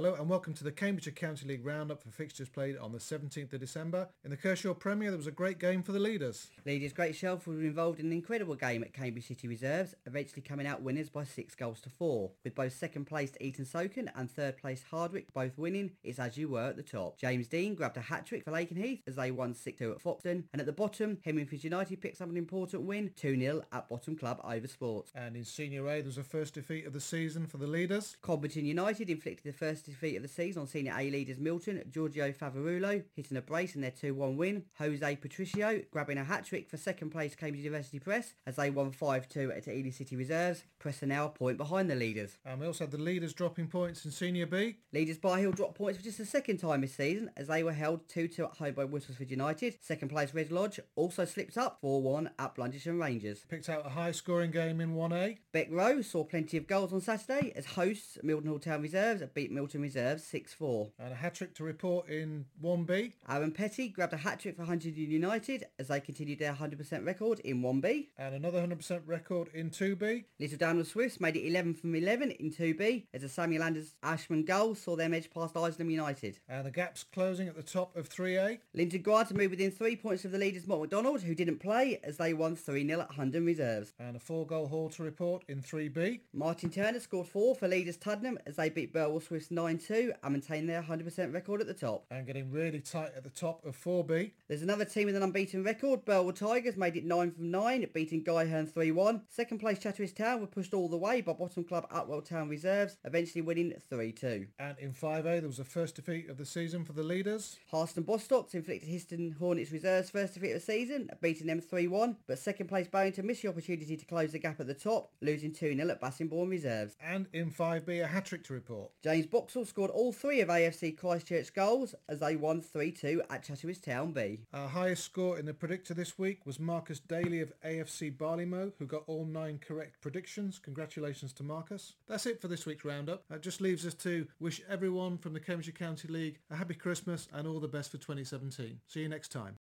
Hello and welcome to the Cambridgeshire County League roundup for fixtures played on the 17th of December. In the Kershaw Premier, there was a great game for the leaders. Leaders Great Shelf were involved in an incredible game at Cambridge City Reserves, eventually coming out winners by 6-4, with both second placed Eton Soken and third placed Hardwick both winning. It's as you were at the top. James Dean grabbed a hat-trick for Lakenheath as they won 6-2 at Foxton, and at the bottom, Hemingfield United picked up an important win, 2-0 at Bottom Club over Sports. And in Senior A, there was a first defeat of the season for the leaders. Cobberton United inflicted the first defeat of the season on Senior A leaders Milton. Giorgio Favarulo hitting a brace in their 2-1 win. Jose Patricio grabbing a hat-trick for second place Cambridge University Press as they won 5-2 at Ely City Reserves. Press are now a point behind the leaders. And we also had the leaders dropping points in Senior B. Leaders Bar Hill dropped points for just the second time this season as they were held 2-2 at home by Whistlesford United. Second place Red Lodge also slipped up 4-1 at Blundershire Rangers. Picked out a high scoring game in 1A. Beck Row saw plenty of goals on Saturday as hosts Mildenhall Town Reserves beat Milton Reserves 6-4. And a hat-trick to report in 1B. Aaron Petty grabbed a hat-trick for Huntingdon United as they continued their 100% record in 1B. And another 100% record in 2B. Little Downward Swifts made it 11 from 11 in 2B as a Samuel Anders Ashman goal saw them edge past Isleham United. And the gaps closing at the top of 3A. Linton Grant moved within 3 points of the leaders Mott MacDonald, who didn't play, as they won 3-0 at Hundon Reserves. And a 4-goal haul to report in 3B. Martin Turner scored 4 for leaders Tuddenham as they beat Burwell Swifts 9-2 and maintained their 100% record at the top. And getting really tight at the top of 4B. There's another team with an unbeaten record. Burwell Tigers made it 9 from 9, beating Guyherne 3-1. Second place Chatteris Town were pushed all the way by bottom club Atwell Town Reserves, eventually winning 3-2. And in 5A, there was a first defeat of the season for the leaders. Harston Bostocks inflicted Histon Hornets Reserves first defeat of the season, beating them 3-1, but second place Barrington missed the opportunity to close the gap at the top, losing 2-0 at Bassingbourne Reserves. And in 5B, a hat-trick to report. James Boxall scored all 3 of AFC Christchurch goals as they won 3-2 at Chatteris Town B. Our highest score in the predictor this week was Marcus Daly of AFC Barleymow, who got all 9 correct predictions. Congratulations to Marcus. That's it for this week's roundup. It just leaves us to wish everyone from the Cambridgeshire County League a happy Christmas and all the best for 2017. See you next time.